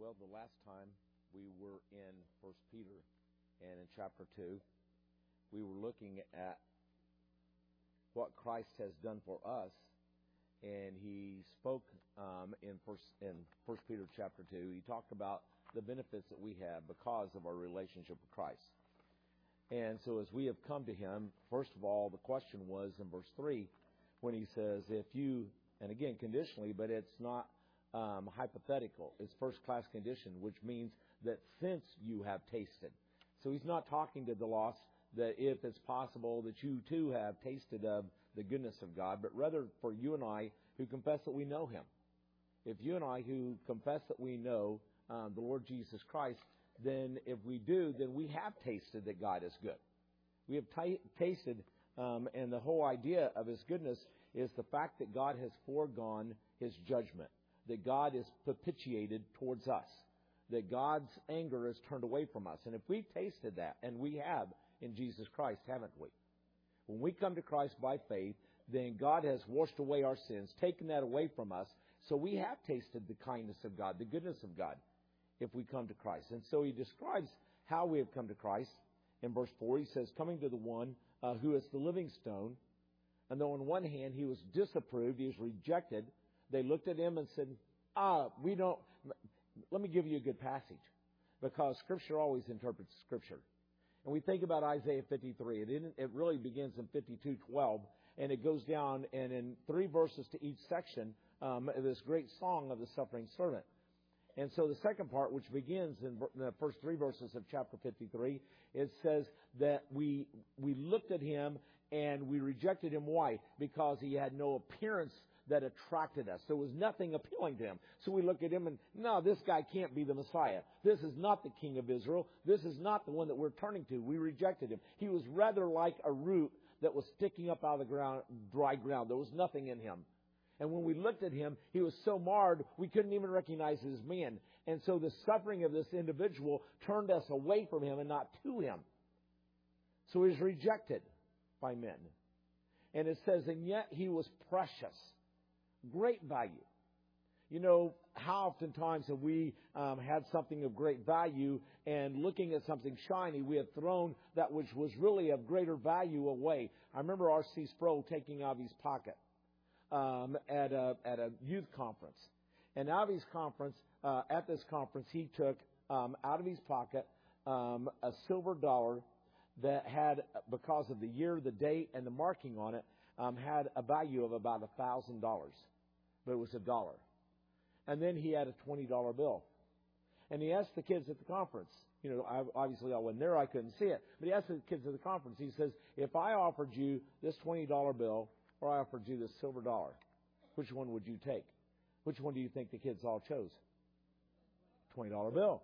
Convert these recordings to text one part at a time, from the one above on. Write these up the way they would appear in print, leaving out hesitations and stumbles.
Well, the last time we were in 1 Peter and in chapter 2, we were looking at what Christ has done for us, and he spoke in First Peter chapter 2. He talked about the benefits that we have because of our relationship with Christ. And so as we have come to him, first of all, the question was in verse 3 when he says, if you, and again conditionally, but it's not hypothetical. It's first-class condition, which means that since you have tasted. So he's not talking to the lost that if it's possible that you too have tasted of the goodness of God, but rather for you and I who confess that we know him. If you and I who confess that we know the Lord Jesus Christ, then if we do, then we have tasted that God is good. We have tasted, and the whole idea of his goodness is the fact that God has foregone his judgment, that God is propitiated towards us, that God's anger is turned away from us. And if we've tasted that, and we have in Jesus Christ, haven't we? When we come to Christ by faith, then God has washed away our sins, taken that away from us, so we have tasted the kindness of God, the goodness of God, if we come to Christ. And so he describes how we have come to Christ. In verse 4, he says, coming to the one who is the living stone, and though on one hand he was disapproved, he was rejected, they looked at him and said, we don't. Let me give you a good passage, because Scripture always interprets Scripture. And we think about Isaiah 53. It really begins in 52:12, and it goes down, and in 3 verses to each section, this great song of the suffering servant. And so the second part, which begins in the first 3 verses of chapter 53, it says that we looked at him and we rejected him. Why? Because he had no appearance that attracted us. There was nothing appealing to him. So we look at him and, no, this guy can't be the Messiah. This is not the King of Israel. This is not the one that we're turning to. We rejected him. He was rather like a root that was sticking up out of the ground, dry ground. There was nothing in him. And when we looked at him, he was so marred, we couldn't even recognize his man. And so the suffering of this individual turned us away from him and not to him. So he was rejected by men. And it says, and yet he was precious. Great value. You know, how oftentimes have we had something of great value, and looking at something shiny, we have thrown that which was really of greater value away. I remember R.C. Sproul taking out of his pocket at a youth conference. And out of his conference, at this conference, he took out of his pocket a silver dollar that had, because of the year, the date, and the marking on it, had a value of about $1,000. But it was $1. And then he had a $20 bill. And he asked the kids at the conference, you know, obviously I wasn't there, I couldn't see it, but he asked the kids at the conference, he says, if I offered you this $20 bill or I offered you this silver dollar, which one would you take? Which one do you think the kids all chose? $20 bill.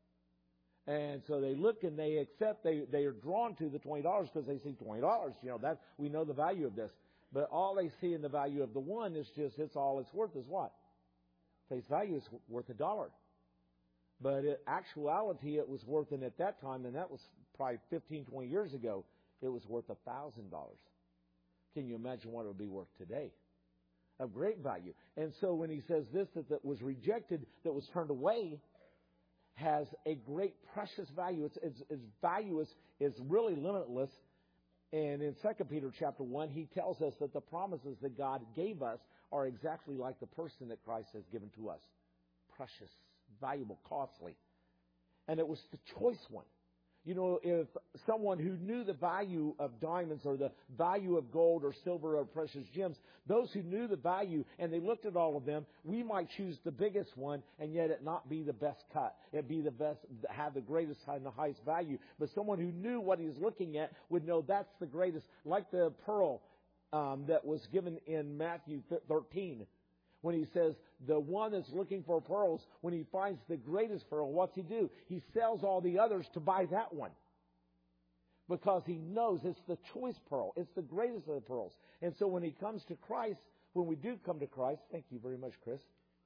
And so they look and they accept, they are drawn to the $20 because they see $20, you know, that we know the value of this. But all they see in the value of the one is just, it's all it's worth is what? Face value is worth $1. But in actuality, it was worth, and at that time, and that was probably 15, 20 years ago, it was worth $1,000. Can you imagine what it would be worth today? Of great value. And so when he says this, that was rejected, that was turned away, has a great precious value. Its value is really limitless. And in 2 Peter chapter 1, he tells us that the promises that God gave us are exactly like the person that Christ has given to us. Precious, valuable, costly. And it was the choice one. You know, if someone who knew the value of diamonds or the value of gold or silver or precious gems, those who knew the value and they looked at all of them, we might choose the biggest one and yet it not be the best cut. It be the best, have the greatest and the highest value. But someone who knew what he was looking at would know that's the greatest. Like the pearl that was given in Matthew 13. When he says, the one that's looking for pearls, when he finds the greatest pearl, what's he do? He sells all the others to buy that one. Because he knows it's the choice pearl. It's the greatest of the pearls. And so when he comes to Christ, when we do come to Christ, thank you very much, Chris.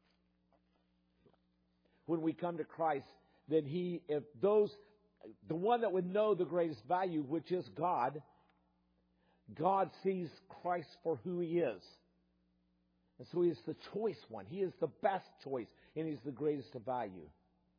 When we come to Christ, then the one that would know the greatest value, which is God, God sees Christ for who he is. And so he is the choice one. He is the best choice, and he's the greatest of value.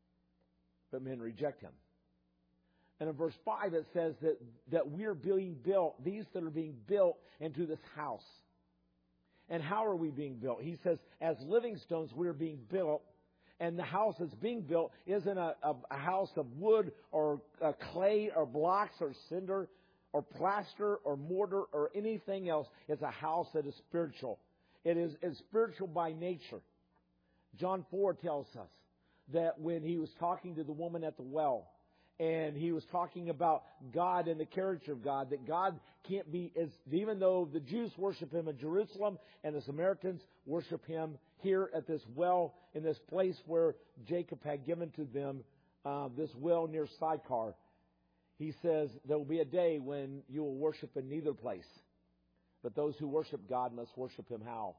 but men reject Him. And in verse 5 it says that we're being built, these that are being built into this house. And how are we being built? He says, as living stones, we're being built. And the house that's being built isn't a house of wood or clay or blocks or cinder or plaster or mortar or anything else. It's a house that is spiritual. It's spiritual by nature. John 4 tells us that when he was talking to the woman at the well, and he was talking about God and the character of God, that God can't be, even though the Jews worship Him in Jerusalem and the Samaritans worship Him here at this well, in this place where Jacob had given to them, this well near Sychar. He says, there will be a day when you will worship in neither place. But those who worship God must worship Him how?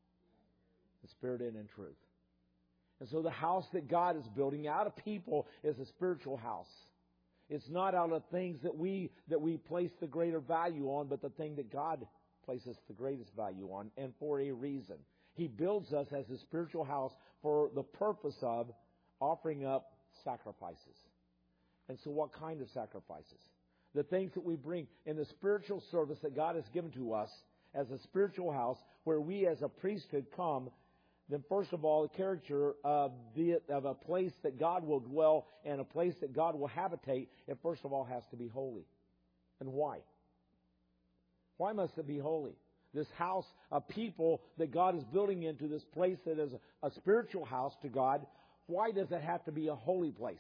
In spirit and in truth. And so the house that God is building out of people is a spiritual house. It's not out of things that we place the greater value on, but the thing that God places the greatest value on, and for a reason. He builds us as a spiritual house for the purpose of offering up sacrifices. And so what kind of sacrifices? The things that we bring in the spiritual service that God has given to us as a spiritual house where we as a priesthood come. Then first of all, the character of a place that God will dwell and a place that God will habitate, it first of all has to be holy. And why? Why must it be holy? This house of people that God is building into, this place that is a spiritual house to God, why does it have to be a holy place?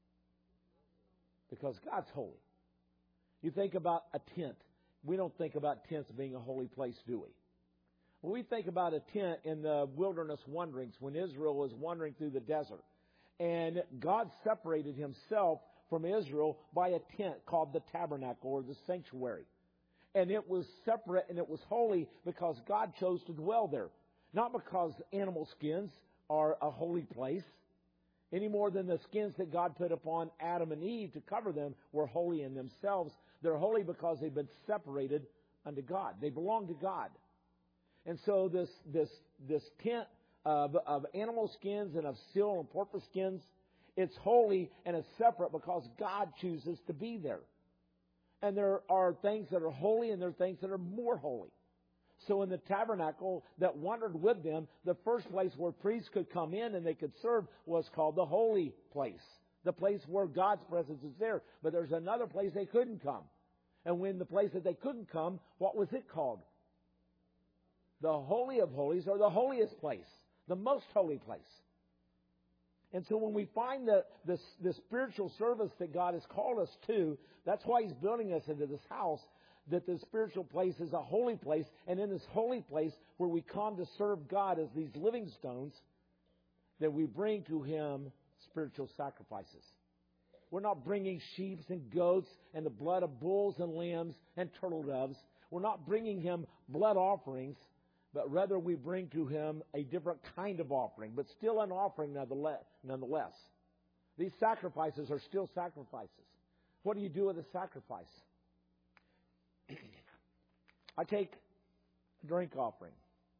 Because God's holy. You think about a tent. We don't think about tents being a holy place, do we? When we think about a tent in the wilderness wanderings, when Israel was wandering through the desert, and God separated Himself from Israel by a tent called the tabernacle or the sanctuary. And it was separate and it was holy because God chose to dwell there. Not because animal skins are a holy place, any more than the skins that God put upon Adam and Eve to cover them were holy in themselves. They're holy because they've been separated unto God. They belong to God. And so this tent of animal skins and of seal and porpoise skins, it's holy and it's separate because God chooses to be there. And there are things that are holy and there are things that are more holy. So in the tabernacle that wandered with them, the first place where priests could come in and they could serve was called the holy place. The place where God's presence is there. But there's another place they couldn't come. And when the place that they couldn't come, what was it called? The Holy of Holies, or the holiest place. The most holy place. And so when we find the spiritual service that God has called us to, that's why He's building us into this house, that the spiritual place is a holy place. And in this holy place where we come to serve God as these living stones, that we bring to Him spiritual sacrifices. We're not bringing sheep and goats and the blood of bulls and lambs and turtle doves. We're not bringing Him blood offerings, but rather we bring to Him a different kind of offering, but still an offering nonetheless. These sacrifices are still sacrifices. What do you do with a sacrifice? I take a drink offering.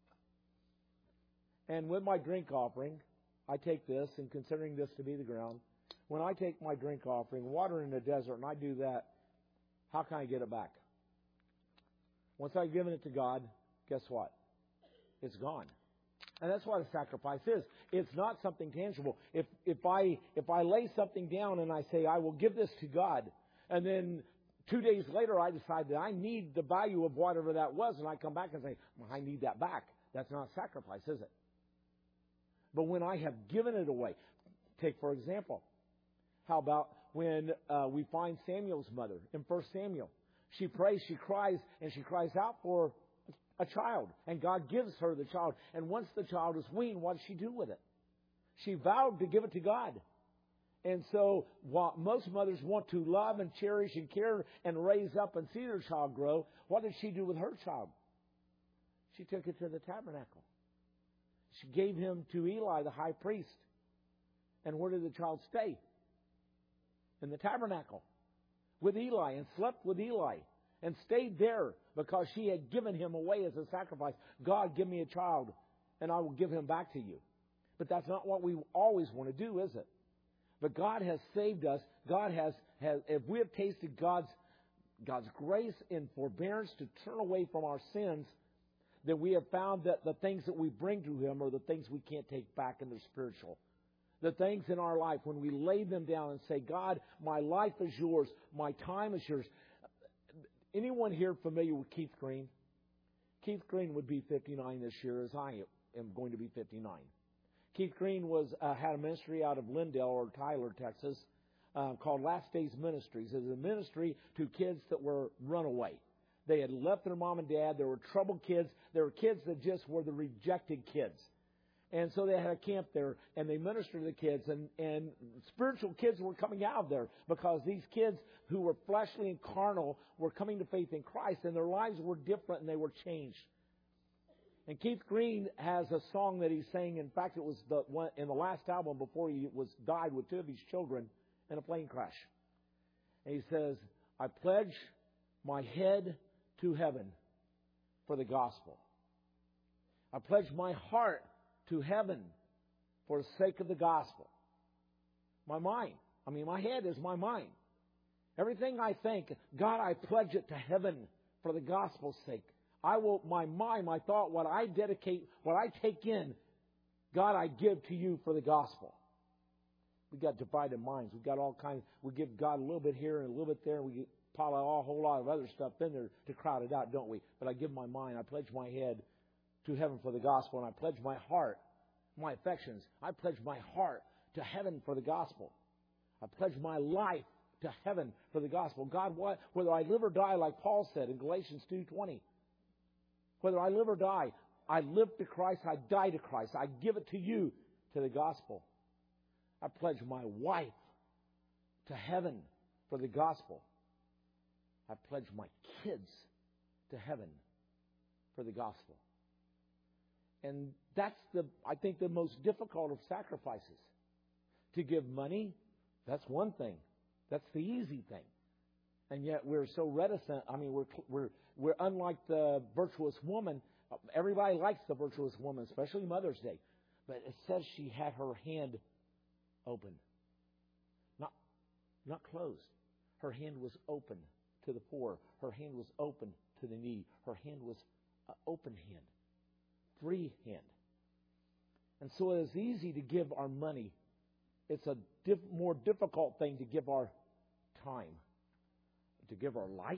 And with my drink offering, I take this, and considering this to be the ground, when I take my drink offering, water in the desert, and I do that, how can I get it back? Once I've given it to God, guess what? It's gone. And that's what a sacrifice is. It's not something tangible. If I lay something down and I say, I will give this to God, and then 2 days later I decide that I need the value of whatever that was, and I come back and say, well, I need that back. That's not sacrifice, is it? But when I have given it away, take for example, how about when we find Samuel's mother in 1 Samuel? She prays, she cries, and she cries out for a child. And God gives her the child. And once the child is weaned, what does she do with it? She vowed to give it to God. And so while most mothers want to love and cherish and care and raise up and see their child grow, what did she do with her child? She took it to the tabernacle. She gave him to Eli, the high priest. And where did the child stay? In the tabernacle. With Eli, and slept with Eli. And stayed there because she had given him away as a sacrifice. God, give me a child and I will give him back to you. But that's not what we always want to do, is it? But God has saved us. God has if we have tasted God's grace and forbearance to turn away from our sins, then we have found that the things that we bring to Him are the things we can't take back, and they're spiritual. The things in our life, when we lay them down and say, God, my life is yours, my time is yours. Anyone here familiar with Keith Green? Keith Green would be 59 this year, as I am going to be 59. Keith Green had a ministry out of Lindale or Tyler, Texas, called Last Days Ministries. It was a ministry to kids that were runaway. They had left their mom and dad. There were troubled kids. There were kids that just were the rejected kids. And so they had a camp there, and they ministered to the kids, and spiritual kids were coming out of there because these kids who were fleshly and carnal were coming to faith in Christ, and their lives were different, and they were changed. And Keith Green has a song that he sang. In fact, it was the one in the last album before he died with two of his children in a plane crash. And he says, I pledge my head to heaven for the gospel. I pledge my heart to heaven for the sake of the gospel. My head is my mind. Everything I think, God, I pledge it to heaven for the gospel's sake. My mind, my thought, what I dedicate, what I take in, God, I give to you for the gospel. We got divided minds. We got all kinds. We give God a little bit here and a little bit there, and we pile a whole lot of other stuff in there to crowd it out, don't we? But I give my mind. I pledge my head to heaven for the gospel, and I pledge my heart, my affections. I pledge my heart to heaven for the gospel. I pledge my life to heaven for the gospel. God, whether I live or die, like Paul said in Galatians 2:20, whether I live or die, I live to Christ, I die to Christ. I give it to you, to the gospel. I pledge my wife to heaven for the gospel. I pledge my kids to heaven for the gospel. And that's I think the most difficult of sacrifices. To give money, that's one thing. That's the easy thing. And yet we're so reticent. I mean, we're unlike the virtuous woman. Everybody likes the virtuous woman, especially Mother's Day. But it says she had her hand open. Not closed. Her hand was open to the poor. Her hand was open to the needy. Her hand was an open hand. Free hand. And so it is easy to give our money. It's a more difficult thing to give our time, to give our life,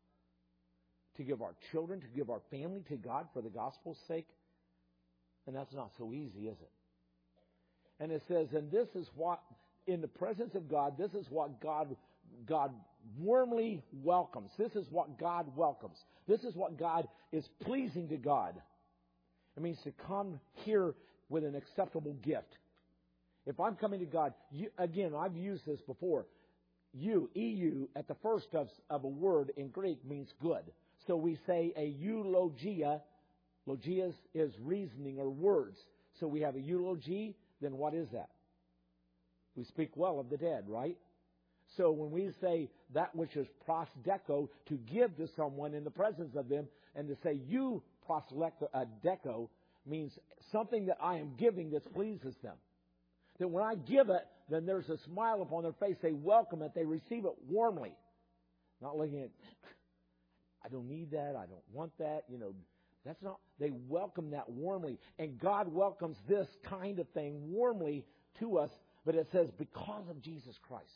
to give our children, to give our family to God for the gospel's sake. And that's not so easy, is it? And it says, and this is what, in the presence of God, this is what God warmly welcomes. This is what God welcomes. This is what God is pleasing to God. It means to come here with an acceptable gift. If I'm coming to God, again, I've used this before. EU, at the first of a word in Greek means good. So we say a eulogia. Logia is reasoning or words. So we have a eulogy, then what is that? We speak well of the dead, right? So when we say that which is prosdeco, to give to someone in the presence of them, and to say you prosdeco means something that I am giving that pleases them. That when I give it, then there's a smile upon their face. They welcome it. They receive it warmly. Not looking at, I don't need that. I don't want that. That's not, they welcome that warmly. And God welcomes this kind of thing warmly to us. But it says, because of Jesus Christ.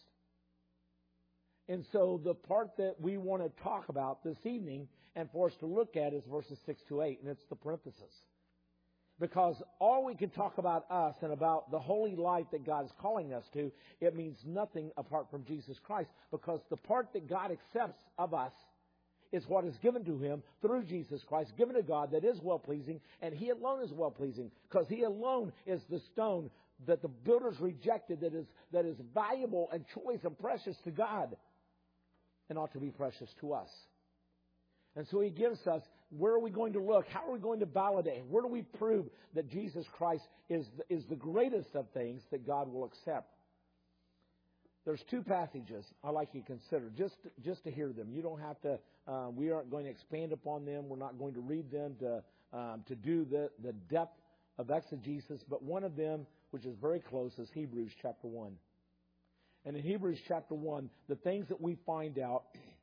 And so the part that we want to talk about this evening and for us to look at is verses 6 to 8. And it's the parenthesis. Because all we can talk about us and about the holy life that God is calling us to, it means nothing apart from Jesus Christ. Because the part that God accepts of us is what is given to Him through Jesus Christ, given to God that is well-pleasing, and He alone is well-pleasing. Because He alone is the stone that the builders rejected that is valuable and choice and precious to God and ought to be precious to us. And so He gives us, where are we going to look? How are we going to validate? Where do we prove that Jesus Christ is the greatest of things that God will accept? There's two passages I'd like you to consider, just to hear them. You don't have to, we aren't going to expand upon them. We're not going to read them to do the depth of exegesis. But one of them, which is very close, is Hebrews chapter 1. And in Hebrews chapter 1, the things we find out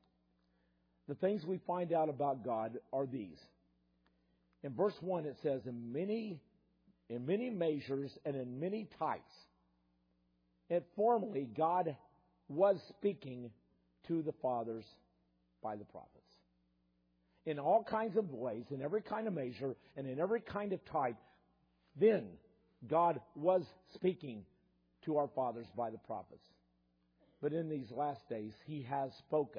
about God are these. In verse 1 it says, in many measures and in many types. And formerly God was speaking to the fathers by the prophets. In all kinds of ways, in every kind of measure, and in every kind of type, then God was speaking to our fathers by the prophets. But in these last days, He has spoken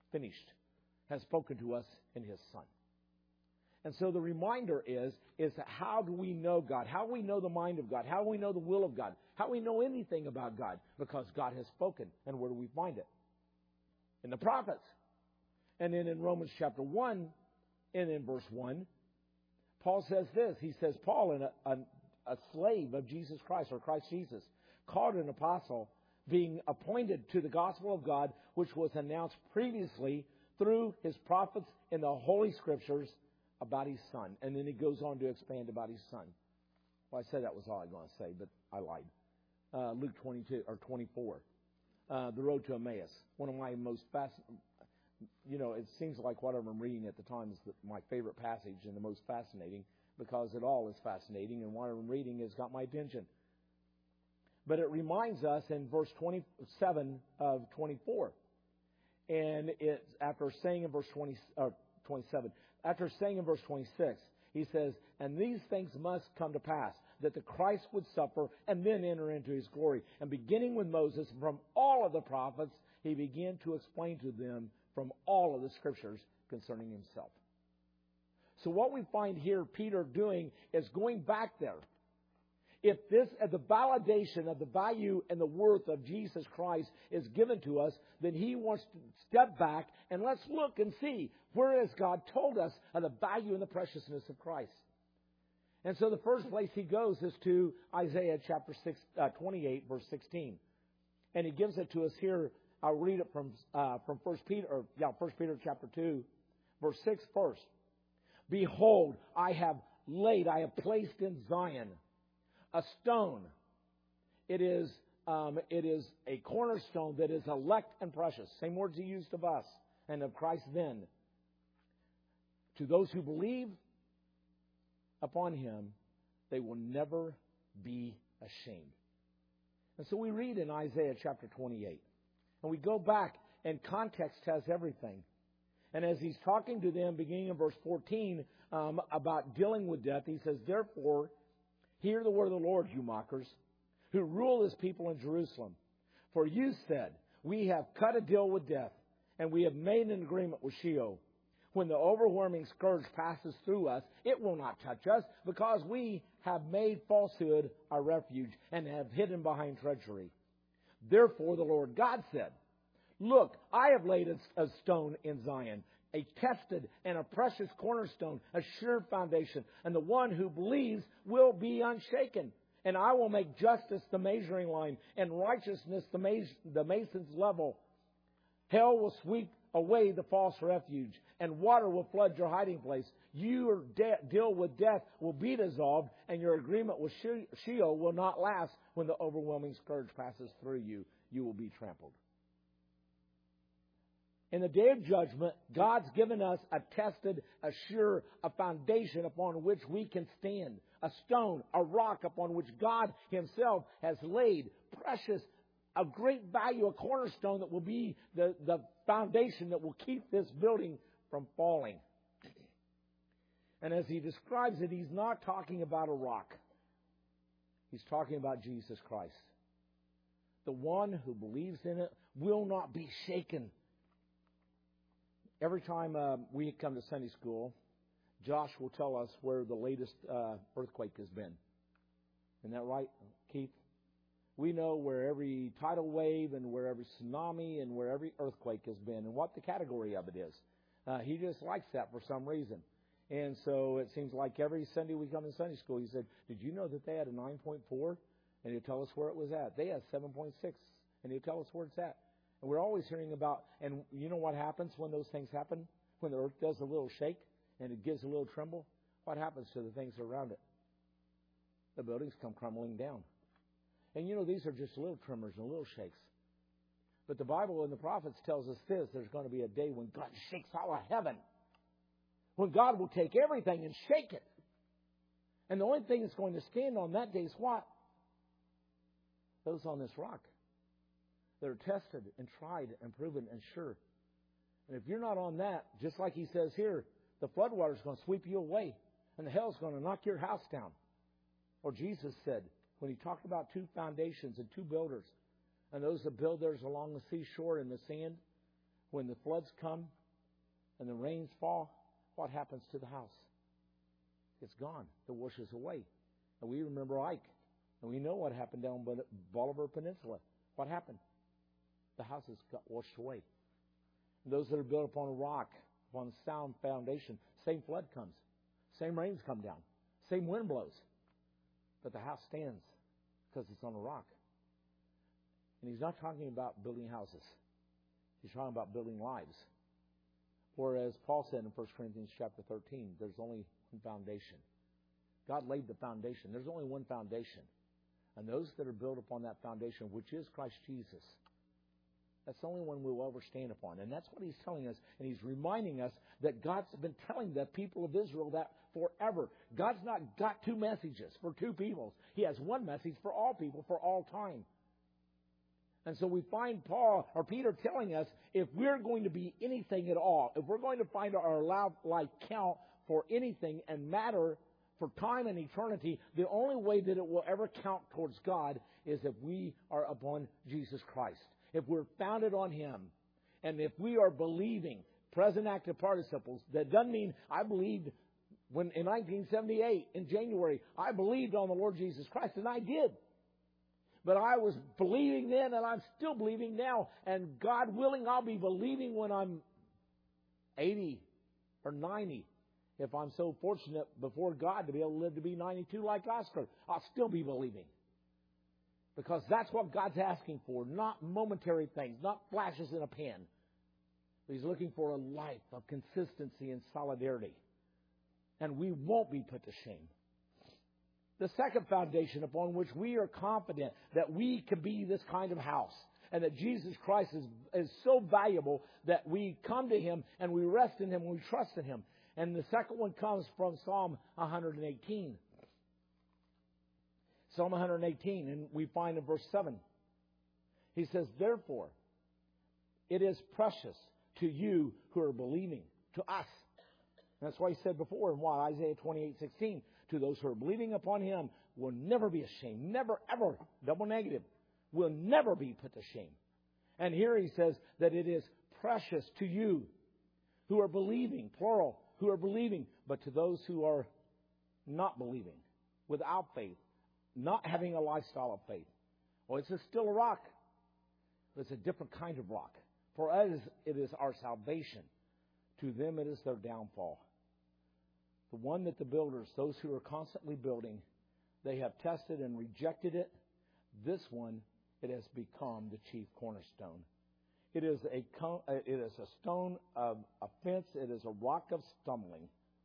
to us in His Son. And so the reminder is how do we know God? How do we know the mind of God? How do we know the will of God? How do we know anything about God? Because God has spoken. And where do we find it? In the prophets. And then in Romans chapter 1 and in verse 1, Paul says this. He says, Paul, a slave of Jesus Christ, or Christ Jesus, called an apostle, being appointed to the gospel of God, which was announced previously through His prophets in the Holy Scriptures about His Son. And then he goes on to expand about His Son. Well, I said that was all I was going to say, but I lied. Luke 22 or 24. The road to Emmaus. One of my most fascinating, it seems like whatever I'm reading at the time is my favorite passage and the most fascinating, because it all is fascinating, and what I'm reading has got my attention. But it reminds us in verse 27 of 24. And it's after saying in verse 27, after saying in verse 26, he says, and these things must come to pass, that the Christ would suffer and then enter into His glory. And beginning with Moses, from all of the prophets, he began to explain to them from all of the Scriptures concerning Himself. So what we find here Peter doing is going back there. If the validation of the value and the worth of Jesus Christ is given to us, then he wants to step back and let's look and see where has God told us of the value and the preciousness of Christ. And so the first place he goes is to Isaiah chapter 28, verse 16. And he gives it to us here. I'll read it from 1 Peter chapter 2, verse 6 first. Behold, I have placed in Zion a stone. It is a cornerstone that is elect and precious. Same words He used of us and of Christ then. To those who believe upon Him, they will never be ashamed. And so we read in Isaiah chapter 28. And we go back, and context has everything. And as he's talking to them, beginning in verse 14, about dealing with death, he says, therefore, hear the word of the Lord, you mockers, who rule His people in Jerusalem. For you said, we have cut a deal with death, and we have made an agreement with Sheol. When the overwhelming scourge passes through us, it will not touch us, because we have made falsehood our refuge, and have hidden behind treachery. Therefore the Lord God said, look, I have laid a stone in Zion, a tested and a precious cornerstone, a sure foundation, and the one who believes will be unshaken. And I will make justice the measuring line, and righteousness the mason's level. Hell will sweep away the false refuge, and water will flood your hiding place. Your deal with death will be dissolved, and your agreement with Sheol will not last. When the overwhelming scourge passes through you, you will be trampled. In the day of judgment, God's given us a tested, a sure, a foundation upon which we can stand. A stone, a rock upon which God Himself has laid precious, a great value, a cornerstone that will be the foundation that will keep this building from falling. And as he describes it, he's not talking about a rock. He's talking about Jesus Christ. The one who believes in it will not be shaken. Every time we come to Sunday school, Josh will tell us where the latest earthquake has been. Isn't that right, Keith? We know where every tidal wave and where every tsunami and where every earthquake has been and what the category of it is. He just likes that for some reason. And so it seems like every Sunday we come to Sunday school, he said, did you know that they had a 9.4? And he'll tell us where it was at. They had 7.6, and he'll tell us where it's at. And we're always hearing about, and you know what happens when those things happen? When the earth does a little shake and it gives a little tremble, what happens to the things around it? The buildings come crumbling down. And you know, these are just little tremors and little shakes. But the Bible and the prophets tells us this: there's going to be a day when God shakes all of heaven. When God will take everything and shake it. And the only thing that's going to stand on that day is what? Those on this rock. That are tested and tried and proven and sure. And if you're not on that, just like he says here, the floodwater is going to sweep you away. And the hell is going to knock your house down. Or Jesus said, when he talked about two foundations and two builders, and those that build theirs along the seashore in the sand, when the floods come and the rains fall, what happens to the house? It's gone. It washes away. And we remember Ike. And we know what happened down Bolivar Peninsula. What happened? The houses got washed away. And those that are built upon a rock, upon a sound foundation, same flood comes. Same rains come down. Same wind blows. But the house stands because it's on a rock. And he's not talking about building houses. He's talking about building lives. Whereas Paul said in 1 Corinthians chapter 13, there's only one foundation. God laid the foundation. There's only one foundation. And those that are built upon that foundation, which is Christ Jesus, that's the only one we'll ever stand upon. And that's what he's telling us. And he's reminding us that God's been telling the people of Israel that forever. God's not got two messages for two peoples. He has one message for all people, for all time. And so we find Peter telling us, if we're going to be anything at all, if we're going to find our life count for anything and matter for time and eternity, the only way that it will ever count towards God is if we are upon Jesus Christ. If we're founded on Him, and if we are believing, present active participles, that doesn't mean I believed when in 1978, in January, I believed on the Lord Jesus Christ, and I did. But I was believing then, and I'm still believing now. And God willing, I'll be believing when I'm 80 or 90. If I'm so fortunate before God to be able to live to be 92 like Oscar, I'll still be believing. Because that's what God's asking for, not momentary things, not flashes in a pan. But He's looking for a life of consistency and solidarity. And we won't be put to shame. The second foundation upon which we are confident that we can be this kind of house and that Jesus Christ is so valuable that we come to Him and we rest in Him and we trust in Him. And the second one comes from Psalm 118. Psalm 118, and we find in verse 7. He says, therefore, it is precious to you who are believing, to us. And that's why he said before in Isaiah 28:16, to those who are believing upon Him will never be ashamed. Never, ever, double negative, will never be put to shame. And here he says that it is precious to you who are believing, plural, who are believing, but to those who are not believing, without faith, not having a lifestyle of faith. Well, it's still a rock, but it's a different kind of rock. For us, it is our salvation. To them, it is their downfall. The one that the builders, those who are constantly building, they have tested and rejected it. This one, it has become the chief cornerstone. It is a stone of offense. It is a rock of stumbling.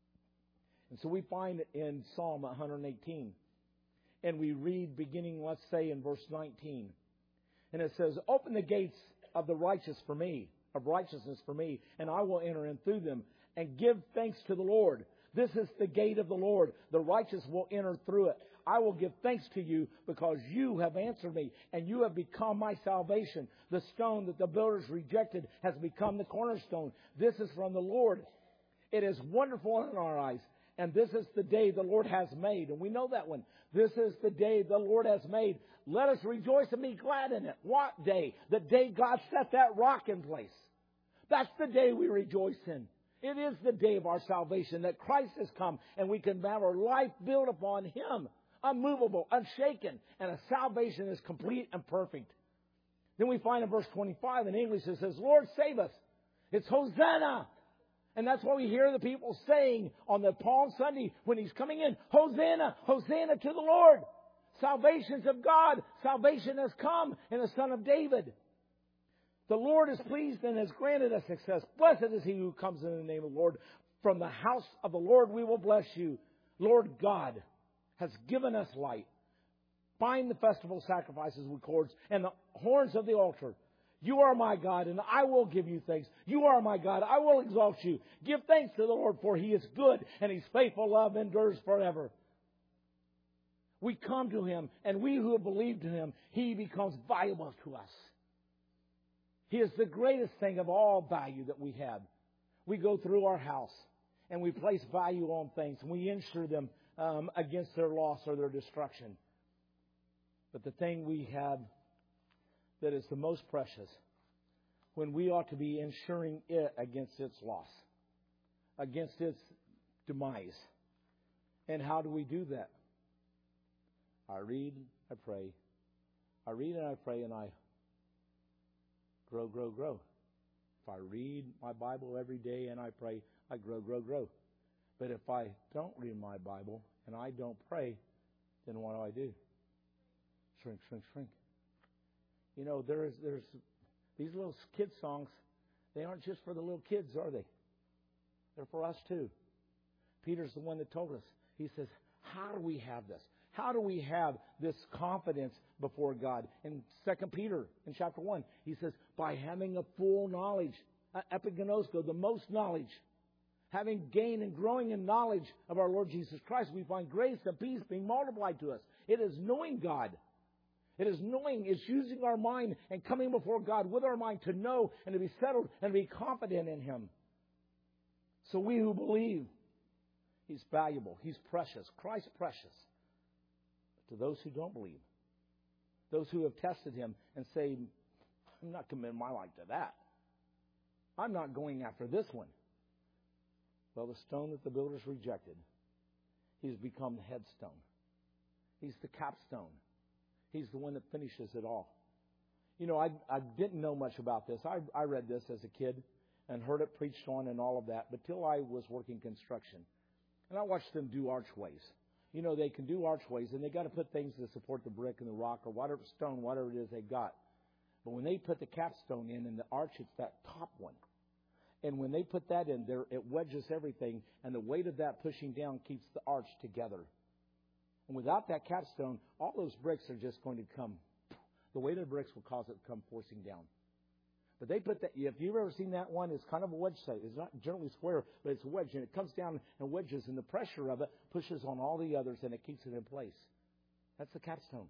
And so we find in Psalm 118, and we read beginning, let's say, in verse 19. And it says, open the gates of the righteous for me, of righteousness for me, and I will enter in through them and give thanks to the Lord. This is the gate of the Lord. The righteous will enter through it. I will give thanks to you because you have answered me and you have become my salvation. The stone that the builders rejected has become the cornerstone. This is from the Lord. It is wonderful in our eyes. And this is the day the Lord has made. And we know that one. This is the day the Lord has made. Let us rejoice and be glad in it. What day? The day God set that rock in place. That's the day we rejoice in. It is the day of our salvation that Christ has come and we can have our life built upon Him. Unmovable, unshaken, and a salvation is complete and perfect. Then we find in verse 25 in English it says, Lord, save us. It's Hosanna. And that's what we hear the people saying on the Palm Sunday when He's coming in. Hosanna, Hosanna to the Lord. Salvation's of God. Salvation has come in the Son of David. The Lord is pleased and has granted us success. Blessed is He who comes in the name of the Lord. From the house of the Lord we will bless you. Lord God has given us light. Bind the festival sacrifices with cords and the horns of the altar. You are my God, and I will give you thanks. You are my God. I will exalt you. Give thanks to the Lord, for He is good, and His faithful love endures forever. We come to Him, and we who have believed in Him, He becomes valuable to us. He is the greatest thing of all value that we have. We go through our house, and we place value on things, and we insure them against their loss or their destruction. But the thing we have that is the most precious, when we ought to be insuring it against its loss, against its demise. And how do we do that? I read, I pray. I read and I pray, and I grow. If I read my Bible every day and I pray, I grow. But if I don't read my Bible and I don't pray, then what do? Shrink. You know, there's these little kid songs. They aren't just for the little kids, are they? They're for us too. Peter's the one that told us. He says, how do we have this? How do we have this confidence before God? In 2 Peter, in chapter 1, he says, by having a full knowledge, epigenosko, the most knowledge. Having gained and growing in knowledge of our Lord Jesus Christ, we find grace and peace being multiplied to us. It is knowing God. It is knowing, it's using our mind and coming before God with our mind to know and to be settled and to be confident in Him. So we who believe, He's valuable, He's precious, Christ's precious. But to those who don't believe, those who have tested Him and say, I'm not committing my life to that. I'm not going after this one. Well, the stone that the builders rejected, He's become the headstone. He's the capstone. He's the one that finishes it all. You know, I didn't know much about this. I read this as a kid and heard it preached on and all of that, but till I was working construction. And I watched them do archways. You know, they can do archways, and they got to put things to support the brick and the rock or whatever stone, whatever it is they got. But when they put the capstone in the arch, it's that top one. And when they put that in there, it wedges everything, and the weight of that pushing down keeps the arch together. And without that capstone, all those bricks are just going to come. The weight of the bricks will cause it to come forcing down. But they put that, if you've ever seen that one, it's kind of a wedge shape. It's not generally square, but it's a wedge. And it comes down and wedges, and the pressure of it pushes on all the others, and it keeps it in place. That's the capstone.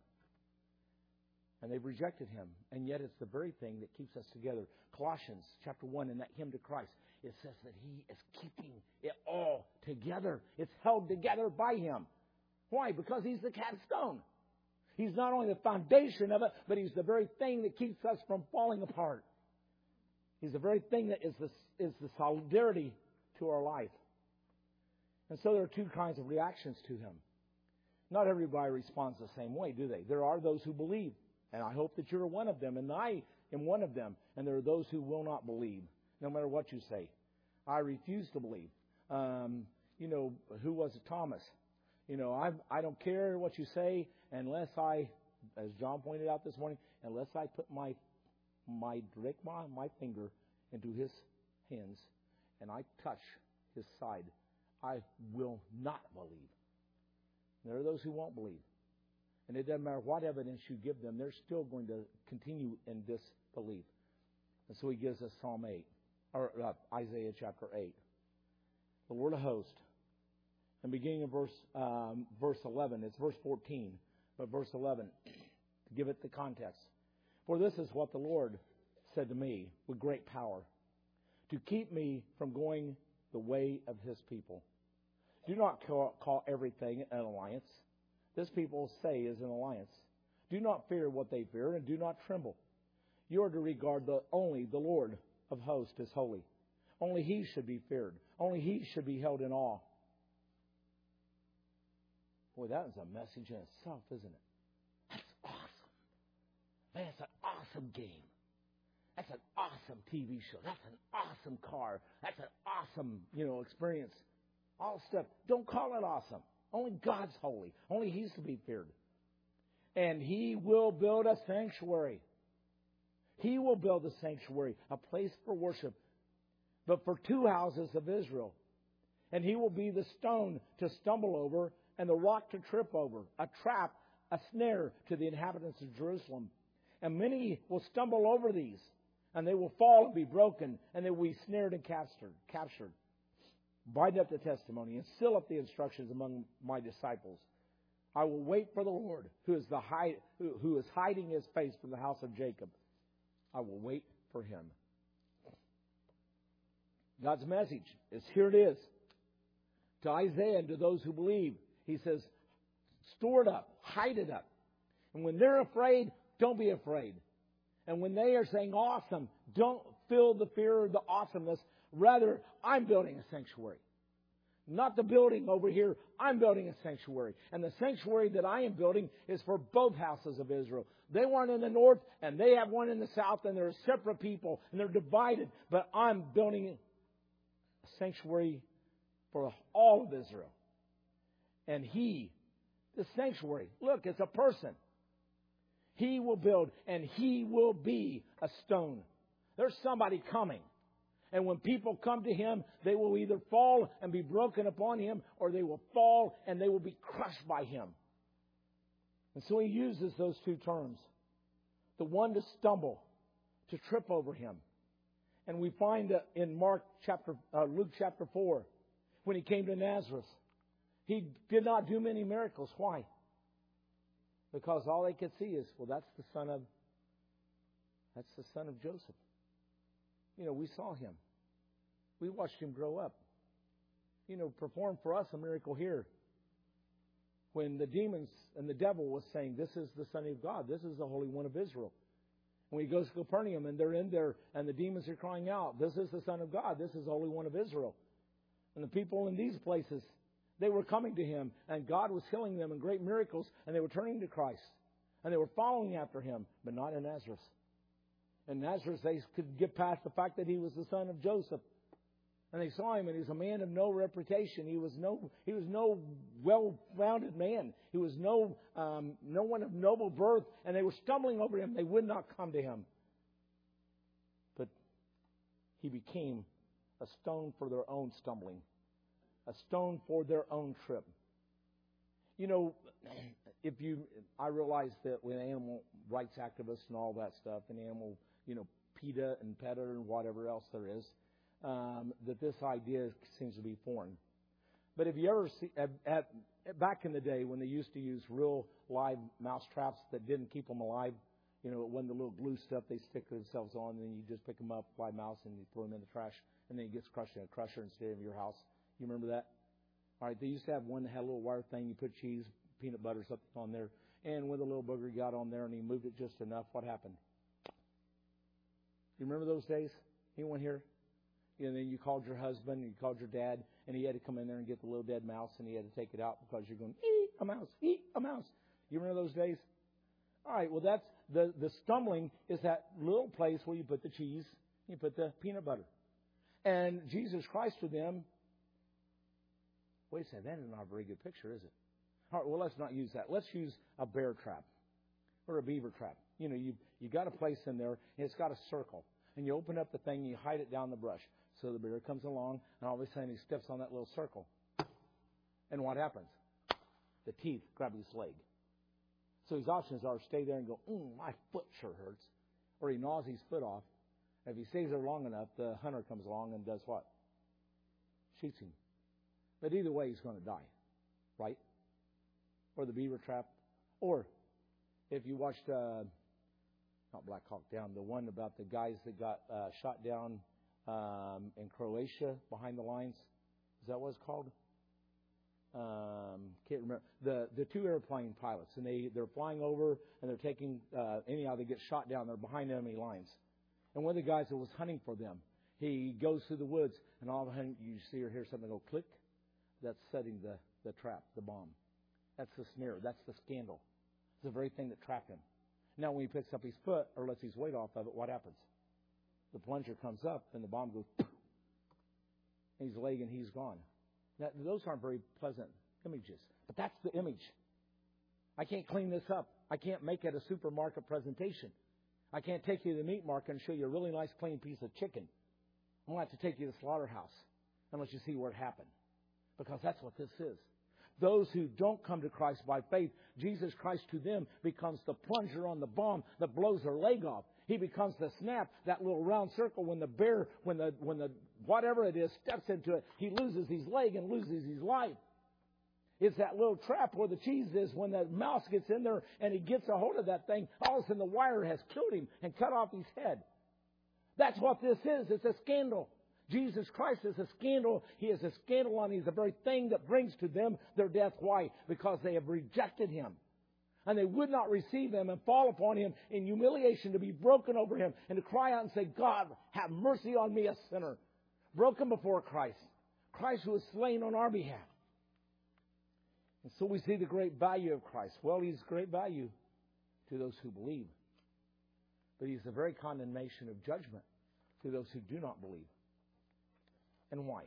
And they've rejected Him. And yet it's the very thing that keeps us together. Colossians chapter 1, in that hymn to Christ, it says that He is keeping it all together. It's held together by Him. Why? Because He's the capstone. He's not only the foundation of it, but He's the very thing that keeps us from falling apart. He's the very thing that is the solidarity to our life. And so there are two kinds of reactions to Him. Not everybody responds the same way, do they? There are those who believe. And I hope that you're one of them, and I am one of them. And there are those who will not believe, no matter what you say. I refuse to believe. Who was it? Thomas. You know, I don't care what you say unless I, as John pointed out this morning, unless I put my finger into his hands and I touch his side, I will not believe. There are those who won't believe. And it doesn't matter what evidence you give them, they're still going to continue in disbelief. And so he gives us Psalm 8, or Isaiah chapter 8. The Lord of hosts. And beginning in verse 11, it's verse 14, but verse 11, to give it the context. For this is what the Lord said to me with great power, to keep me from going the way of His people. Do not call everything an alliance. This people say is an alliance. Do not fear what they fear, and do not tremble. You are to regard only the Lord of hosts as holy. Only He should be feared. Only He should be held in awe. Boy, that is a message in itself, isn't it? That's awesome. Man, it's an awesome game. That's an awesome TV show. That's an awesome car. That's an awesome, experience. All stuff. Don't call it awesome. Only God's holy. Only He's to be feared. And He will build a sanctuary. He will build a sanctuary, a place for worship, but for two houses of Israel. And He will be the stone to stumble over and the rock to trip over, a trap, a snare to the inhabitants of Jerusalem. And many will stumble over these. And they will fall and be broken, and they will be snared and captured. Bind up the testimony and seal up the instructions among my disciples. I will wait for the Lord, who is hiding His face from the house of Jacob. I will wait for Him. God's message is, here it is. To Isaiah and to those who believe, He says, store it up, hide it up. And when they're afraid, don't be afraid. And when they are saying awesome, don't feel the fear or the awesomeness. Rather, I'm building a sanctuary. Not the building over here. I'm building a sanctuary. And the sanctuary that I am building is for both houses of Israel. They one in the north and they have one in the south, and they're separate people and they're divided. But I'm building a sanctuary for all of Israel. And He, the sanctuary, look, it's a person. He will build, and He will be a stone. There's somebody coming. And when people come to Him, they will either fall and be broken upon Him, or they will fall and they will be crushed by Him. And so He uses those two terms. The one to stumble, to trip over Him. And we find in Luke chapter 4, when He came to Nazareth, He did not do many miracles. Why? Because all they could see is, well, that's the son of Joseph. You know, we saw him. We watched him grow up. You know, perform for us a miracle here. When the demons and the devil was saying, this is the Son of God. This is the Holy One of Israel. When he goes to Capernaum and they're in there and the demons are crying out, this is the Son of God. This is the Holy One of Israel. And the people in these places, they were coming to Him, and God was healing them in great miracles, and they were turning to Christ. And they were following after Him, but not in Nazareth. In Nazareth, they could get past the fact that He was the son of Joseph. And they saw Him, and He was a man of no reputation. He was no well-rounded man. He was no one of noble birth, and they were stumbling over Him. They would not come to Him. But He became a stone for their own stumbling. A stone for their own trip. You know, I realize that with animal rights activists and all that stuff, and animal, PETA and PETA and whatever else there is, that this idea seems to be foreign. But if you ever see, back in the day when they used to use real live mouse traps that didn't keep them alive, it wasn't the little glue stuff they stick themselves on, and then you just pick them up, live mouse, and you throw them in the trash, and then it gets crushed in a crusher instead of your house. You remember that? All right, they used to have one that had a little wire thing. You put cheese, peanut butter, something on there. And when the little booger got on there and he moved it just enough, what happened? You remember those days? Anyone here? And then you called your husband, and you called your dad, and he had to come in there and get the little dead mouse, and he had to take it out because you're going, eat a mouse, eat a mouse. You remember those days? All right, well, that's the stumbling is that little place where you put the cheese, you put the peanut butter. And Jesus Christ to them, wait a second, that is not a very good picture, is it? All right, well, let's not use that. Let's use a bear trap or a beaver trap. You got a place in there, and it's got a circle. And you open up the thing, and you hide it down the brush. So the bear comes along, and all of a sudden he steps on that little circle. And what happens? The teeth grab his leg. So his options are stay there and go, my foot sure hurts. Or he gnaws his foot off. If he stays there long enough, the hunter comes along and does what? Shoots him. But either way, he's going to die, right? Or the beaver trap. Or if you watched, not Black Hawk Down, the one about the guys that got shot down in Croatia behind the lines. Is that what it's called? Can't remember. The two airplane pilots, and they're flying over, and they're taking, anyhow, they get shot down. They're behind enemy lines. And one of the guys that was hunting for them, he goes through the woods, and all of a sudden you see or hear something go click. That's setting the trap, the bomb. That's the snare. That's the scandal. It's the very thing that trapped him. Now, when he picks up his foot or lets his weight off of it, what happens? The plunger comes up, and the bomb goes, and he's leg, and he's gone. Now, those aren't very pleasant images, but that's the image. I can't clean this up. I can't make it a supermarket presentation. I can't take you to the meat market and show you a really nice, clean piece of chicken. I'm going to have to take you to the slaughterhouse and let you see where it happened. Because that's what this is. Those who don't come to Christ by faith, Jesus Christ to them becomes the plunger on the bomb that blows their leg off. He becomes the snap, that little round circle when the bear, when the whatever it is steps into it, he loses his leg and loses his life. It's that little trap where the cheese is when the mouse gets in there and he gets a hold of that thing. All of a sudden the wire has killed him and cut off his head. That's what this is. It's a scandal. Jesus Christ is a scandal. He is a scandal, and He's the very thing that brings to them their death. Why? Because they have rejected Him. And they would not receive Him and fall upon Him in humiliation to be broken over Him and to cry out and say, God, have mercy on me, a sinner. Broken before Christ. Christ who was slain on our behalf. And so we see the great value of Christ. Well, He's great value to those who believe. But He's the very condemnation of judgment to those who do not believe. And why?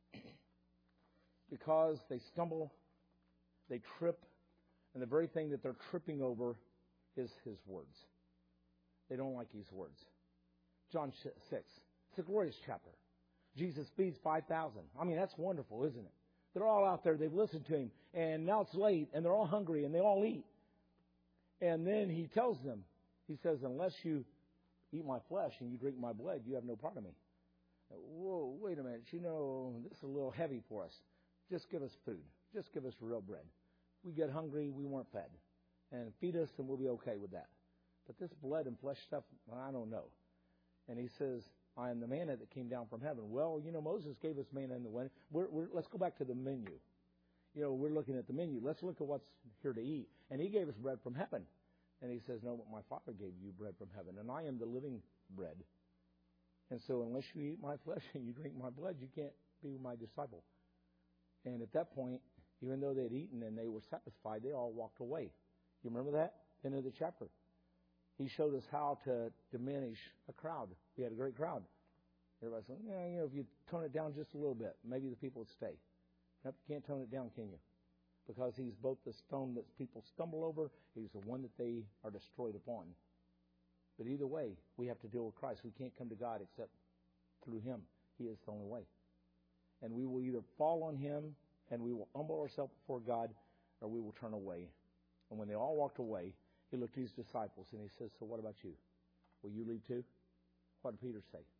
Because they stumble, they trip, and the very thing that they're tripping over is His words. They don't like His words. John 6. It's a glorious chapter. Jesus feeds 5,000. I mean, that's wonderful, isn't it? They're all out there. They've listened to Him. And now it's late, and they're all hungry, and they all eat. And then He tells them, He says, unless you eat my flesh and you drink my blood, you have no part of me. Whoa, wait a minute. You know, this is a little heavy for us. Just give us food. Just give us real bread. We get hungry, we weren't fed. And feed us, and we'll be okay with that. But this blood and flesh stuff, I don't know. And He says, I am the manna that came down from heaven. Well, you know, Moses gave us manna in the wind. Let's go back to the menu. You know, we're looking at the menu. Let's look at what's here to eat. And He gave us bread from heaven. And He says, no, but my Father gave you bread from heaven, and I am the living bread. And so unless you eat my flesh and you drink my blood, you can't be my disciple. And at that point, even though they'd eaten and they were satisfied, they all walked away. You remember that? End of the chapter. He showed us how to diminish a crowd. We had a great crowd. Everybody said, yeah, you know, if you tone it down just a little bit, maybe the people would stay. Nope, you can't tone it down, can you? Because He's both the stone that people stumble over, He's the one that they are destroyed upon. But either way, we have to deal with Christ. We can't come to God except through Him. He is the only way. And we will either fall on Him and we will humble ourselves before God, or we will turn away. And when they all walked away, He looked at His disciples and He says, so what about you? Will you leave too? What did Peter say?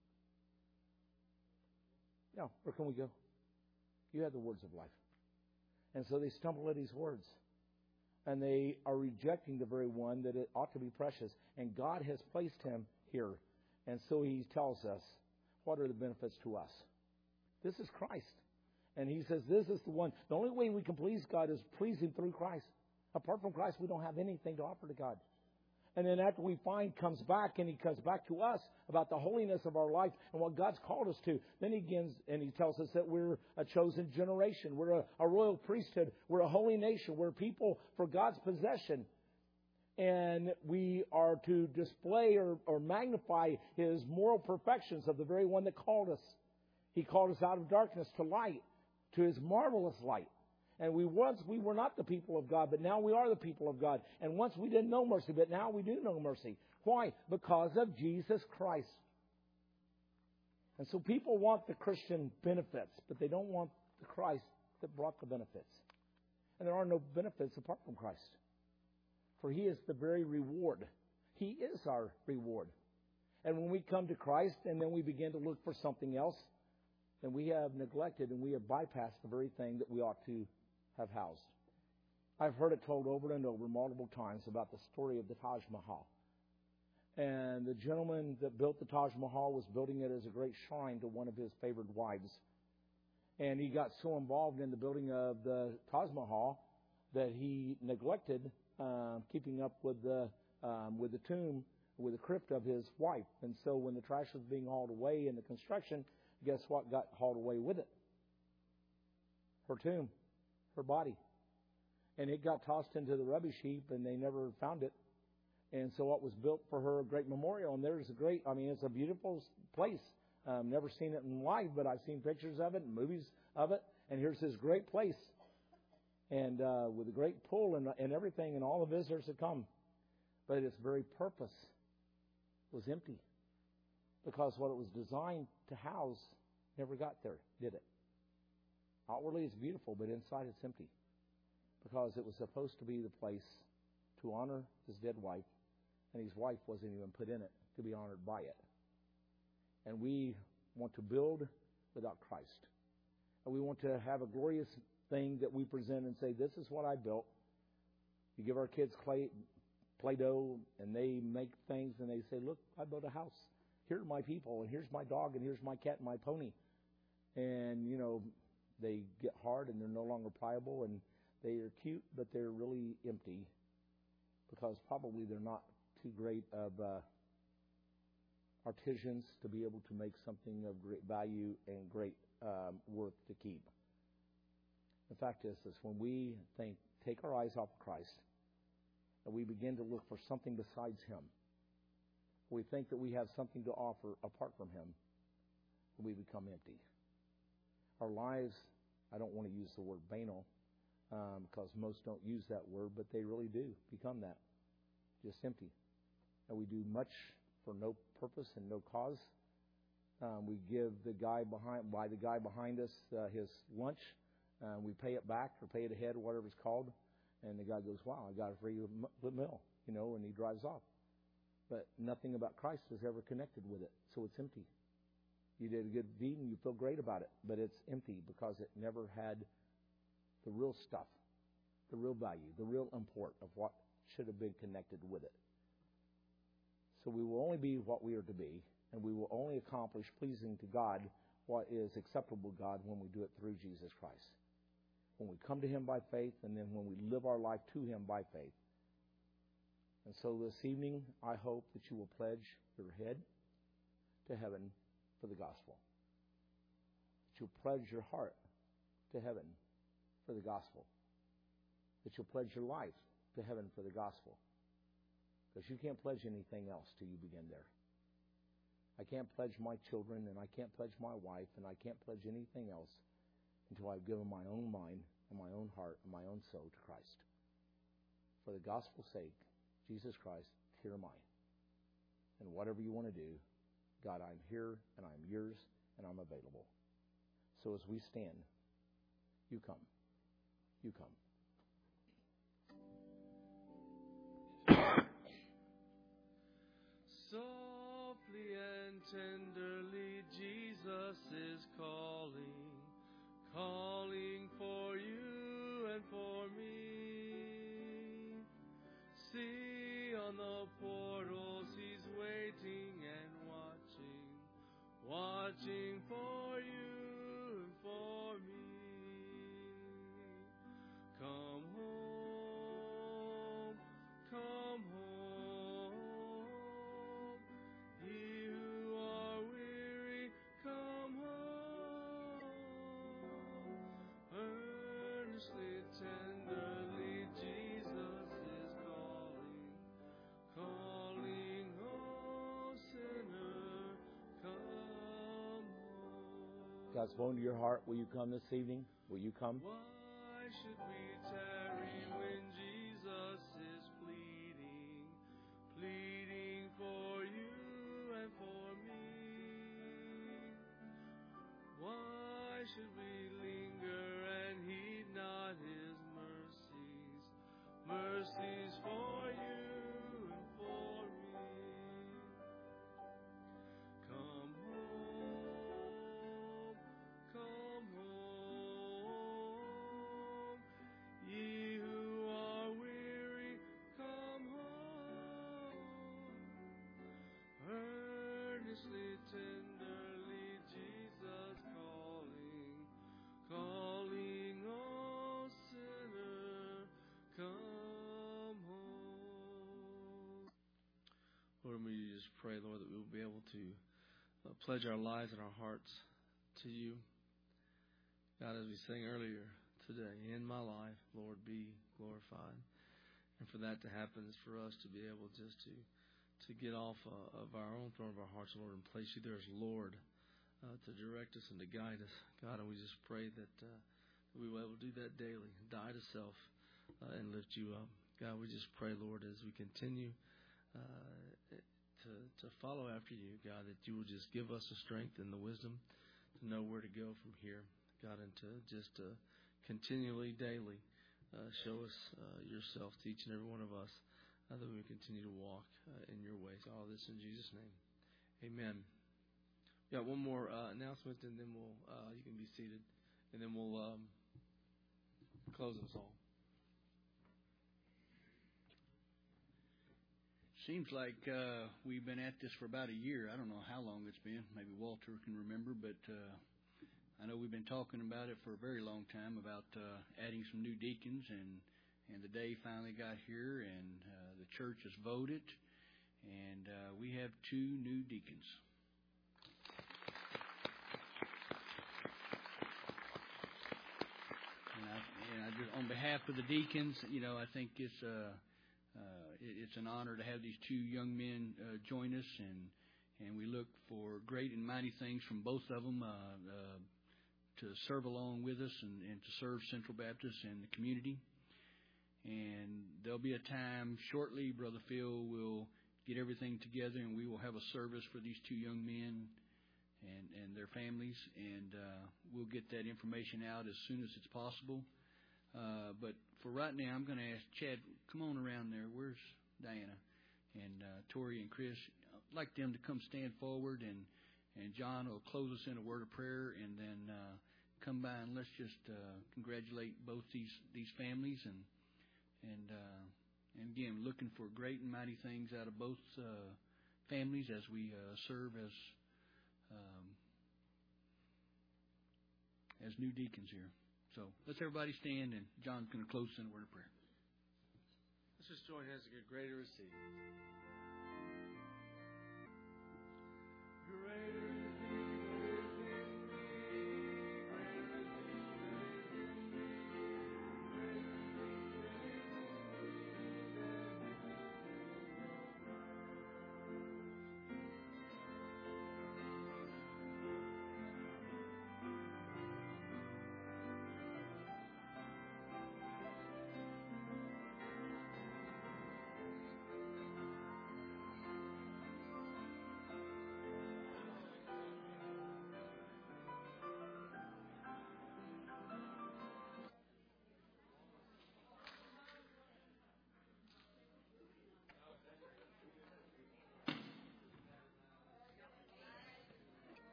Yeah, where can we go? You have the words of life. And so they stumble at His words. And they are rejecting the very one that it ought to be precious. And God has placed Him here. And so He tells us, what are the benefits to us? This is Christ. And He says, this is the one. The only way we can please God is please Him through Christ. Apart from Christ, we don't have anything to offer to God. And then after we find comes back, and He comes back to us about the holiness of our life and what God's called us to, then He begins and He tells us that we're a chosen generation. We're a royal priesthood. We're a holy nation. We're people for God's possession. And we are to display or magnify His moral perfections of the very one that called us. He called us out of darkness to light, to His marvelous light. And we were not the people of God, but now we are the people of God. And once we didn't know mercy, but now we do know mercy. Why? Because of Jesus Christ. And so people want the Christian benefits, but they don't want the Christ that brought the benefits. And there are no benefits apart from Christ. For He is the very reward. He is our reward. And when we come to Christ and then we begin to look for something else, then we have neglected and we have bypassed the very thing that we ought to have housed. I've heard it told over and over multiple times about the story of the Taj Mahal. And the gentleman that built the Taj Mahal was building it as a great shrine to one of his favored wives. And he got so involved in the building of the Taj Mahal that he neglected keeping up with the tomb, with the crypt of his wife. And so when the trash was being hauled away in the construction, guess what got hauled away with it? Her tomb. Her body. And it got tossed into the rubbish heap and they never found it. And so it was built for her a great memorial. And there's it's a beautiful place. Never seen it in life, but I've seen pictures of it and movies of it. And here's this great place. And with a great pool and everything, and all the visitors that come. But its very purpose was empty. Because what it was designed to house never got there, did it? Outwardly it's beautiful, but inside it's empty. because it was supposed to be the place to honor his dead wife, and his wife wasn't even put in it to be honored by it. And we want to build without Christ. And we want to have a glorious thing that we present and say, this is what I built. You give our kids Play-Doh, and they make things, and they say, look, I built a house. Here are my people, and here's my dog, and here's my cat and my pony. And, they get hard, and they're no longer pliable, and they are cute, but they're really empty because probably they're not too great of artisans to be able to make something of great value and great worth to keep. The fact is this: when we take our eyes off of Christ and we begin to look for something besides Him, we think that we have something to offer apart from Him, we become empty. Our lives, I don't want to use the word banal, because most don't use that word, but they really do become that, just empty. And we do much for no purpose and no cause. We give buy the guy behind us his lunch. We pay it back or pay it ahead or whatever it's called. And the guy goes, wow, I got a free meal, and he drives off. But nothing about Christ is ever connected with it, so it's empty. You did a good deed and you feel great about it, but it's empty because it never had the real stuff, the real value, the real import of what should have been connected with it. So we will only be what we are to be, and we will only accomplish pleasing to God what is acceptable to God when we do it through Jesus Christ. When we come to Him by faith, and then when we live our life to Him by faith. And so this evening, I hope that you will pledge your head to heaven for the gospel. That you'll pledge your heart to heaven for the gospel. That you'll pledge your life to heaven for the gospel. Because you can't pledge anything else till you begin there. I can't pledge my children, and I can't pledge my wife, and I can't pledge anything else until I've given my own mind and my own heart and my own soul to Christ. For the gospel's sake, Jesus Christ, here am I. And whatever you want to do, God, I'm here, and I'm yours, and I'm available. So as we stand, you come. You come. Softly and tenderly, Jesus is calling, calling for you and for me. See on the portals, He's waiting and watching for you and for me. Come home, come home. Ye who are weary, come home. Earnestly, tenderly, Jesus is calling, calling, oh sinner, come home. God's blown to your heart. Will you come this evening? Will you come? Why should we tarry when Jesus is pleading, pleading for you and for me? Why should we linger and heed not His mercies, mercies for you and for me? Come home, come home. Ye who are weary, come home. Earnestly, tenderly, Jesus calling, calling, oh sinner, come home. Lord, we just pray, Lord, that we will be able to pledge our lives and our hearts to you. God, as we sang earlier today, in my life, Lord, be glorified. And for that to happen is for us to be able just to get off of our own throne of our hearts, Lord, and place you there as Lord to direct us and to guide us. God, and we just pray that we will be able to do that daily, die to self, and lift you up. God, we just pray, Lord, as we continue to follow after you, God, that you will just give us the strength and the wisdom to know where to go from here, God, and to just continually, daily show us yourself to each and every one of us, that we continue to walk in your ways. All this in Jesus' name. Amen. We got one more announcement, and then you can be seated, and then we'll close us all. Seems like we've been at this for about a year. I don't know how long it's been. Maybe Walter can remember, but I know we've been talking about it for a very long time about adding some new deacons, and the day finally got here, and the church has voted, and we have 2 new deacons. And I just, on behalf of the deacons, I think it's an honor to have these 2 young men join us, and we look for great and mighty things from both of them to serve along with us and to serve Central Baptist and the community. And there'll be a time shortly, Brother Phil will get everything together, and we will have a service for these 2 young men and their families, and we'll get that information out as soon as it's possible. But for right now, I'm going to ask Chad, come on around there. Where's Diana? And Tori and Chris, I'd like them to come stand forward, and John will close us in a word of prayer, and then come by and let's just congratulate both these families, and again, looking for great and mighty things out of both families as we serve as new deacons here. So let's everybody stand, and John's going to close us in a word of prayer. Let's just join hands to get great to receive.